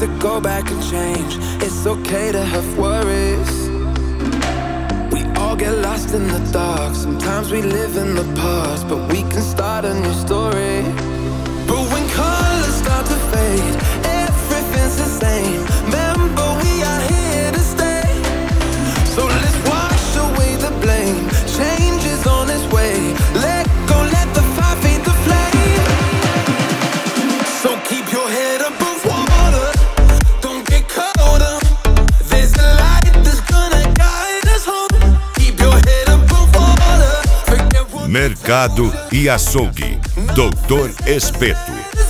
to go back and change. It's okay to have worries. We all get lost in the dark. Sometimes we live in the past, but we can start a new story. But when colors start to fade, everything's the same. Remember, we are here to stay. So let's wash away the blame. Change is on its way. Let go, let the fire feed the flame. So keep your head above water. Don't get caught up. There's a light that's gonna guide us home. Keep your head above water. Forget what Mercado e Açougue, Doutor Espeto.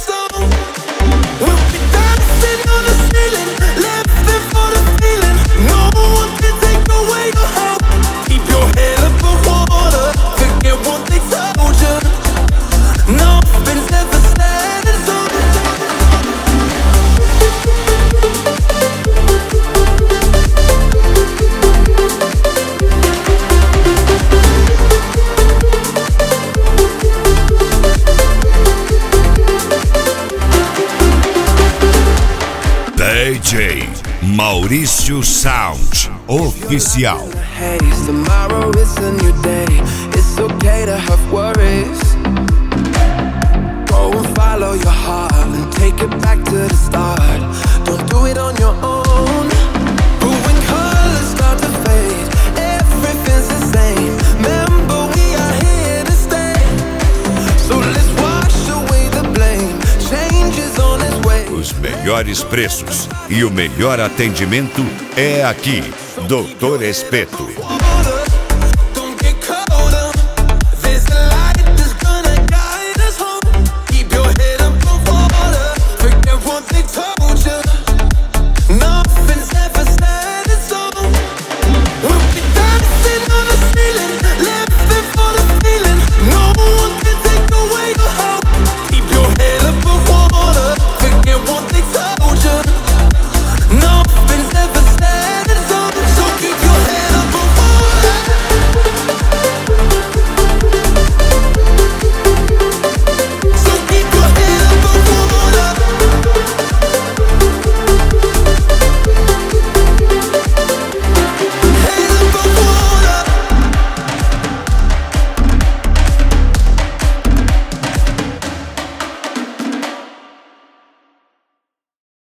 DJ Maurício Sound Oficial. Tomorrow is a new day. It's okay to have worries. Go and follow your heart and take it back to the start. Don't do it on your own. But when colors start to fade, everything's the same. Remember, we are here to stay. So let's wash away the blame. Change is on its way. Os melhores preços e o melhor atendimento é aqui, Doutor Espeto.